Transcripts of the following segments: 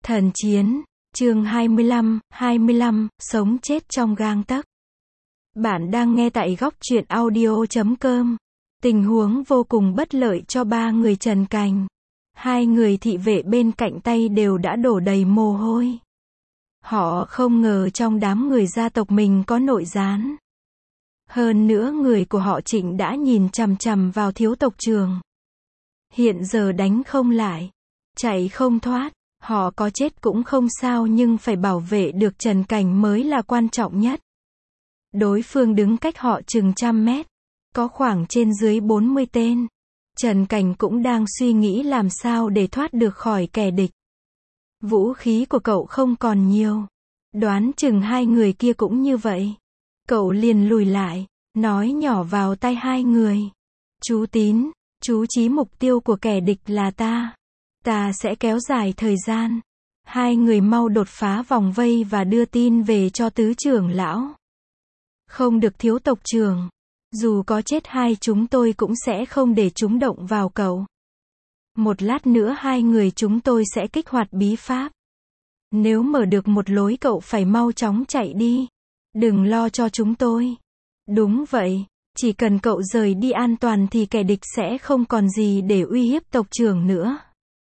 Thần chiến, chương 25, sống chết trong gang tấc. Bạn đang nghe tại góc truyện audio.com. Tình huống vô cùng bất lợi cho ba người Trần Cành. Hai người thị vệ bên cạnh tay đều đã đổ đầy mồ hôi. Họ không ngờ trong đám người gia tộc mình có nội gián. Hơn nữa người của họ Trịnh đã nhìn chằm chằm vào thiếu tộc trưởng. Hiện giờ đánh không lại, chạy không thoát, họ có chết cũng không sao nhưng phải bảo vệ được Trần Cành mới là quan trọng nhất. Đối phương đứng cách họ chừng 100 mét, có khoảng trên dưới 40 tên. Trần Cành cũng đang suy nghĩ làm sao để thoát được khỏi kẻ địch. Vũ khí của cậu không còn nhiều. Đoán chừng hai người kia cũng như vậy. Cậu liền lùi lại, nói nhỏ vào tai hai người. Chú Tín, chú chí mục tiêu của kẻ địch là ta. Ta sẽ kéo dài thời gian. Hai người mau đột phá vòng vây và đưa tin về cho tứ trưởng lão. Không được thiếu tộc trưởng. Dù có chết hai chúng tôi cũng sẽ không để chúng động vào cậu. Một lát nữa hai người chúng tôi sẽ kích hoạt bí pháp. Nếu mở được một lối cậu phải mau chóng chạy đi. Đừng lo cho chúng tôi. Đúng vậy, chỉ cần cậu rời đi an toàn thì kẻ địch sẽ không còn gì để uy hiếp tộc trưởng nữa.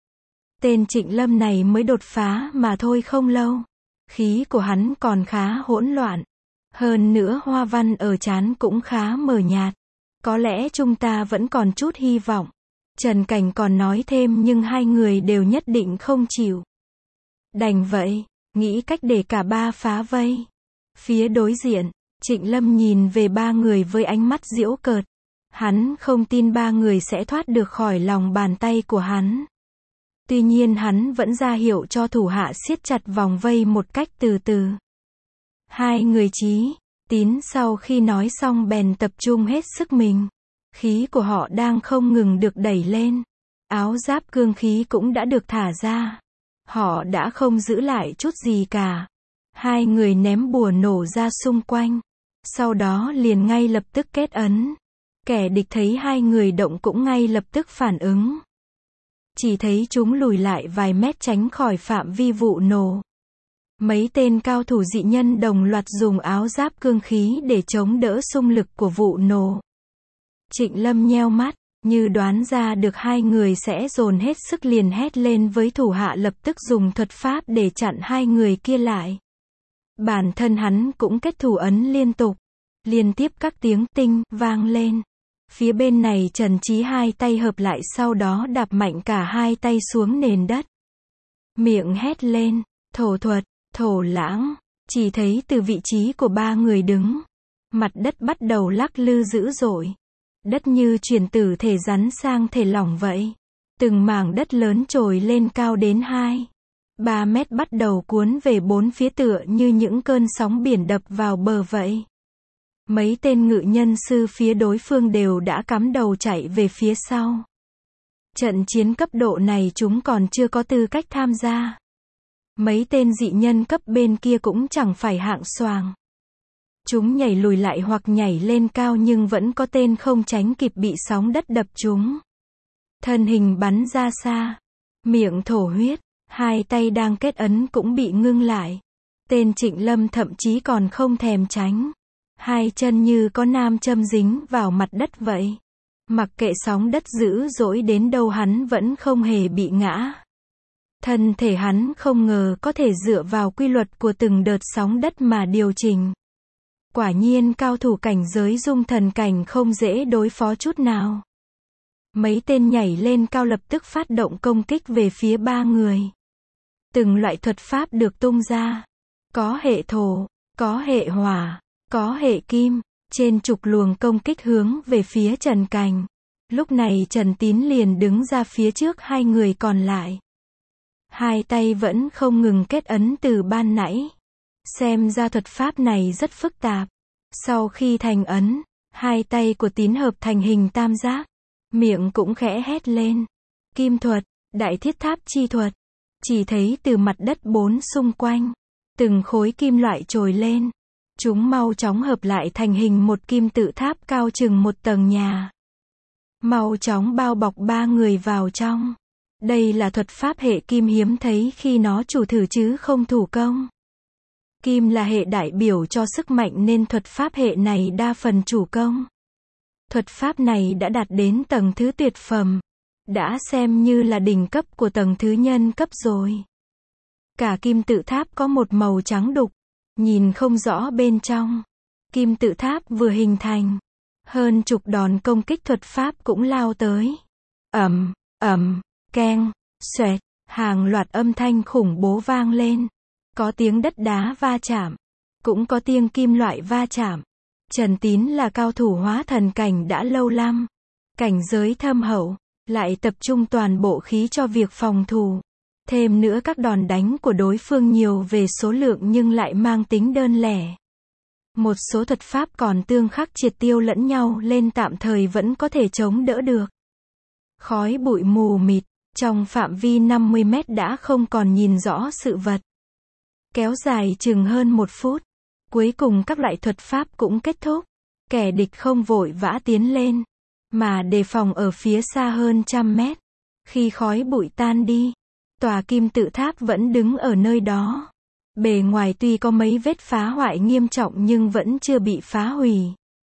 Tên Trịnh Lâm này mới đột phá mà thôi không lâu. Khí của hắn còn khá hỗn loạn. Hơn nữa hoa văn ở trán cũng khá mờ nhạt. Có lẽ chúng ta vẫn còn chút hy vọng. Trần Cành còn nói thêm nhưng hai người đều nhất định không chịu. Đành vậy, nghĩ cách để cả ba phá vây. Phía đối diện, Trịnh Lâm nhìn về ba người với ánh mắt giễu cợt. Hắn không tin ba người sẽ thoát được khỏi lòng bàn tay của hắn. Tuy nhiên hắn vẫn ra hiệu cho thủ hạ siết chặt vòng vây một cách từ từ. Hai người Chí, Tín sau khi nói xong bèn tập trung hết sức mình. Khí của họ đang không ngừng được đẩy lên. Áo giáp cương khí cũng đã được thả ra. Họ đã không giữ lại chút gì cả. Hai người ném bùa nổ ra xung quanh. Sau đó liền ngay lập tức kết ấn. Kẻ địch thấy hai người động cũng ngay lập tức phản ứng. Chỉ thấy chúng lùi lại vài mét tránh khỏi phạm vi vụ nổ. Mấy tên cao thủ dị nhân đồng loạt dùng áo giáp cương khí để chống đỡ xung lực của vụ nổ. Trịnh Lâm nheo mắt, như đoán ra được hai người sẽ dồn hết sức liền hét lên với thủ hạ lập tức dùng thuật pháp để chặn hai người kia lại. Bản thân hắn cũng kết thủ ấn liên tục. Liên tiếp các tiếng tinh vang lên. Phía bên này Trần Chí hai tay hợp lại sau đó đạp mạnh cả hai tay xuống nền đất. Miệng hét lên, thổ thuật, thổ lãng. Chỉ thấy từ vị trí của ba người đứng, mặt đất bắt đầu lắc lư dữ dội. Đất như chuyển từ thể rắn sang thể lỏng vậy. Từng mảng đất lớn trồi lên cao đến 2-3 mét bắt đầu cuốn về bốn phía tựa như những cơn sóng biển đập vào bờ vậy. Mấy tên ngự nhân sư phía đối phương đều đã cắm đầu chạy về phía sau. Trận chiến cấp độ này chúng còn chưa có tư cách tham gia. Mấy tên dị nhân cấp bên kia cũng chẳng phải hạng xoàng. Chúng nhảy lùi lại hoặc nhảy lên cao nhưng vẫn có tên không tránh kịp bị sóng đất đập chúng. Thân hình bắn ra xa. Miệng thổ huyết. Hai tay đang kết ấn cũng bị ngưng lại. Tên Trịnh Lâm thậm chí còn không thèm tránh. Hai chân như có nam châm dính vào mặt đất vậy. Mặc kệ sóng đất dữ dỗi đến đâu hắn vẫn không hề bị ngã. Thân thể hắn không ngờ có thể dựa vào quy luật của từng đợt sóng đất mà điều chỉnh. Quả nhiên cao thủ cảnh giới dung thần cảnh không dễ đối phó chút nào. Mấy tên nhảy lên cao lập tức phát động công kích về phía ba người. Từng loại thuật pháp được tung ra. Có hệ thổ, có hệ hỏa, có hệ kim. Trên chục luồng công kích hướng về phía Trần Cành. Lúc này Trần Tín liền đứng ra phía trước hai người còn lại. Hai tay vẫn không ngừng kết ấn từ ban nãy. Xem ra thuật pháp này rất phức tạp. Sau khi thành ấn, hai tay của Tín hợp thành hình tam giác. Miệng cũng khẽ hét lên. Kim thuật, đại thiết tháp chi thuật. Chỉ thấy từ mặt đất bốn xung quanh, từng khối kim loại trồi lên. Chúng mau chóng hợp lại thành hình một kim tự tháp cao chừng một tầng nhà. Mau chóng bao bọc ba người vào trong. Đây là thuật pháp hệ kim hiếm thấy khi nó chủ thử chứ không thủ công. Kim là hệ đại biểu cho sức mạnh nên thuật pháp hệ này đa phần chủ công. Thuật pháp này đã đạt đến tầng thứ tuyệt phẩm. Đã xem như là đỉnh cấp của tầng thứ nhân cấp rồi. Cả kim tự tháp có một màu trắng đục. Nhìn không rõ bên trong. Kim tự tháp vừa hình thành. Hơn chục đòn công kích thuật pháp cũng lao tới. Ầm, keng, xoẹt, hàng loạt âm thanh khủng bố vang lên. Có tiếng đất đá va chạm. Cũng có tiếng kim loại va chạm. Trần Tín là cao thủ hóa thần cảnh đã lâu năm. Cảnh giới thâm hậu. Lại tập trung toàn bộ khí cho việc phòng thủ. Thêm nữa các đòn đánh của đối phương nhiều về số lượng nhưng lại mang tính đơn lẻ. Một số thuật pháp còn tương khắc triệt tiêu lẫn nhau lên tạm thời vẫn có thể chống đỡ được. Khói bụi mù mịt, trong phạm vi 50 mét đã không còn nhìn rõ sự vật. Kéo dài chừng hơn 1 phút. Cuối cùng các loại thuật pháp cũng kết thúc. Kẻ địch không vội vã tiến lên, mà đề phòng ở phía xa hơn 100 mét. Khi khói bụi tan đi, tòa kim tự tháp vẫn đứng ở nơi đó. Bề ngoài tuy có mấy vết phá hoại nghiêm trọng nhưng vẫn chưa bị phá hủy.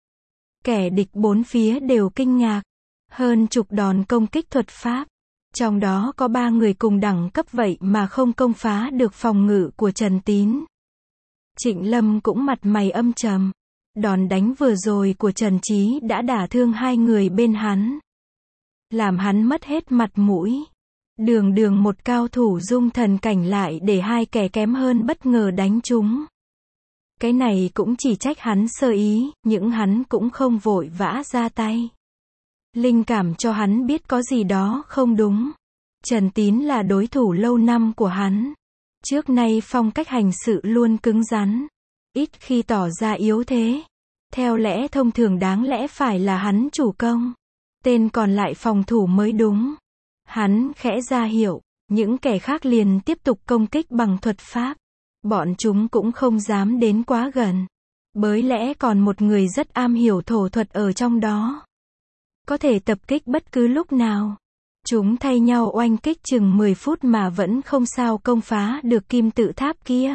Kẻ địch bốn phía đều kinh ngạc. Hơn chục đòn công kích thuật pháp. Trong đó có 3 người cùng đẳng cấp vậy mà không công phá được phòng ngự của Trần Tín. Trịnh Lâm cũng mặt mày âm trầm. Đòn đánh vừa rồi của Trần Chí đã đả thương 2 người bên hắn. Làm hắn mất hết mặt mũi. Đường một cao thủ dung thần cảnh lại để 2 kẻ kém hơn bất ngờ đánh chúng. Cái này cũng chỉ trách hắn sơ ý, nhưng hắn cũng không vội vã ra tay. Linh cảm cho hắn biết có gì đó không đúng. Trần Tín là đối thủ lâu năm của hắn. Trước nay phong cách hành sự luôn cứng rắn. Ít khi tỏ ra yếu thế. Theo lẽ thông thường đáng lẽ phải là hắn chủ công. Tên còn lại phòng thủ mới đúng. Hắn khẽ ra hiệu. Những kẻ khác liền tiếp tục công kích bằng thuật pháp. Bọn chúng cũng không dám đến quá gần. Bởi lẽ còn một người rất am hiểu thổ thuật ở trong đó. Có thể tập kích bất cứ lúc nào. Chúng thay nhau oanh kích chừng 10 phút mà vẫn không sao công phá được kim tự tháp kia.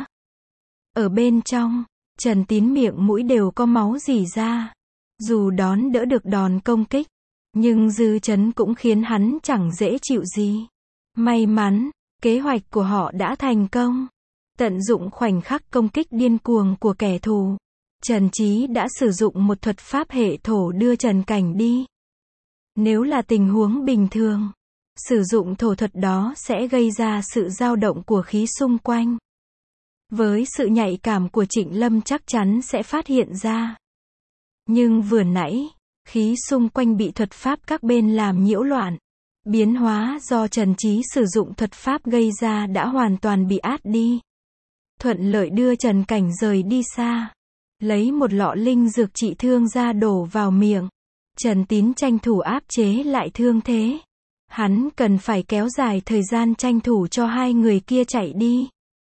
Ở bên trong, Trần Tín miệng mũi đều có máu rỉ ra. Dù đón đỡ được đòn công kích, nhưng dư chấn cũng khiến hắn chẳng dễ chịu gì. May mắn, kế hoạch của họ đã thành công. Tận dụng khoảnh khắc công kích điên cuồng của kẻ thù. Trần Chí đã sử dụng một thuật pháp hệ thổ đưa Trần Cảnh đi. Nếu là tình huống bình thường, sử dụng thổ thuật đó sẽ gây ra sự dao động của khí xung quanh. Với sự nhạy cảm của Trịnh Lâm chắc chắn sẽ phát hiện ra. Nhưng vừa nãy, khí xung quanh bị thuật pháp các bên làm nhiễu loạn. Biến hóa do Trần Chí sử dụng thuật pháp gây ra đã hoàn toàn bị át đi. Thuận lợi đưa Trần Cảnh rời đi xa. Lấy một lọ linh dược trị thương ra đổ vào miệng. Trần Tín tranh thủ áp chế lại thương thế. Hắn cần phải kéo dài thời gian tranh thủ cho 2 người kia chạy đi.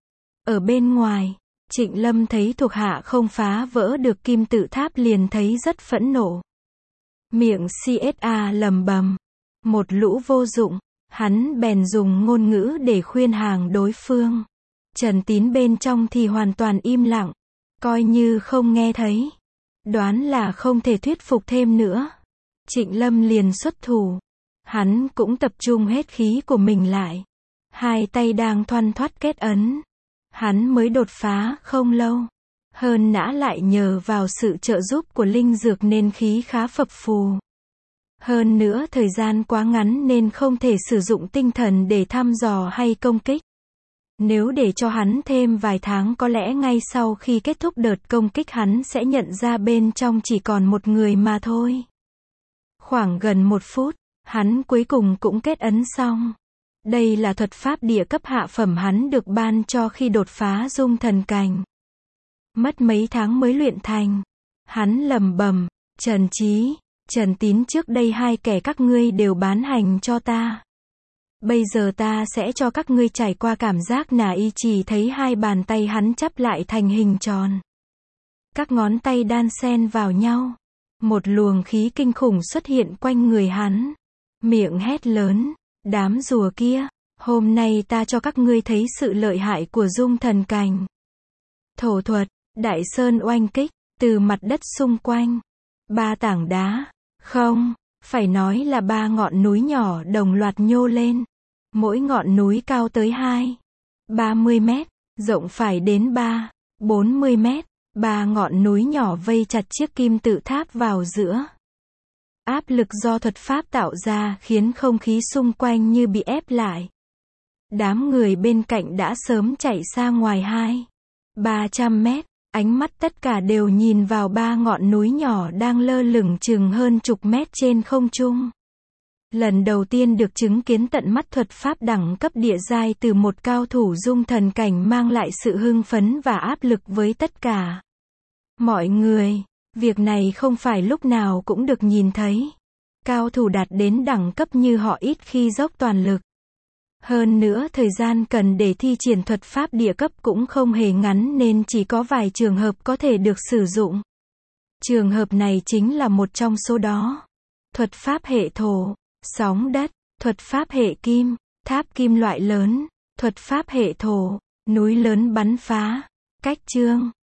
Ở bên ngoài, Trịnh Lâm thấy thuộc hạ không phá vỡ được kim tự tháp liền thấy rất phẫn nộ. Miệng CSA lầm bầm. Một lũ vô dụng. Hắn bèn dùng ngôn ngữ để khuyên hàng đối phương. Trần Tín bên trong thì hoàn toàn im lặng. Coi như không nghe thấy. Đoán là không thể thuyết phục thêm nữa. Trịnh Lâm liền xuất thủ. Hắn cũng tập trung hết khí của mình lại. 2 tay đang thoăn thoắt kết ấn. Hắn mới đột phá không lâu. Hơn nã lại nhờ vào sự trợ giúp của linh dược nên khí khá phập phù. Hơn nữa thời gian quá ngắn nên không thể sử dụng tinh thần để thăm dò hay công kích. Nếu để cho hắn thêm vài tháng có lẽ ngay sau khi kết thúc đợt công kích hắn sẽ nhận ra bên trong chỉ còn một người mà thôi. Khoảng gần 1 phút, hắn cuối cùng cũng kết ấn xong. Đây là thuật pháp địa cấp hạ phẩm hắn được ban cho khi đột phá dung thần cảnh. Mất mấy tháng mới luyện thành. Hắn lẩm bẩm, Trần Chí, Trần Tín trước đây 2 kẻ các ngươi đều bán hành cho ta. Bây giờ ta sẽ cho các ngươi trải qua cảm giác nà y chỉ thấy 2 bàn tay hắn chắp lại thành hình tròn. Các ngón tay đan xen vào nhau. Một luồng khí kinh khủng xuất hiện quanh người hắn. Miệng hét lớn. Đám rùa kia, hôm nay ta cho các ngươi thấy sự lợi hại của dung thần cảnh. Thổ thuật, đại sơn oanh kích, từ mặt đất xung quanh. 3 tảng đá, không, phải nói là 3 ngọn núi nhỏ đồng loạt nhô lên. Mỗi ngọn núi cao tới 30 mét, rộng phải đến 40 mét. 3 ngọn núi nhỏ vây chặt chiếc kim tự tháp vào giữa. Áp lực do thuật pháp tạo ra khiến không khí xung quanh như bị ép lại. Đám người bên cạnh đã sớm chạy xa ngoài 300 mét, ánh mắt tất cả đều nhìn vào 3 ngọn núi nhỏ đang lơ lửng chừng hơn chục mét trên không trung. Lần đầu tiên được chứng kiến tận mắt thuật pháp đẳng cấp địa giai từ một cao thủ dung thần cảnh mang lại sự hưng phấn và áp lực với tất cả mọi người. Việc này không phải lúc nào cũng được nhìn thấy. Cao thủ đạt đến đẳng cấp như họ ít khi dốc toàn lực. Hơn nữa thời gian cần để thi triển thuật pháp địa cấp cũng không hề ngắn nên chỉ có vài trường hợp có thể được sử dụng. Trường hợp này chính là một trong số đó. Thuật pháp hệ thổ, sóng đất, thuật pháp hệ kim, tháp kim loại lớn, thuật pháp hệ thổ, núi lớn bắn phá, cách chương.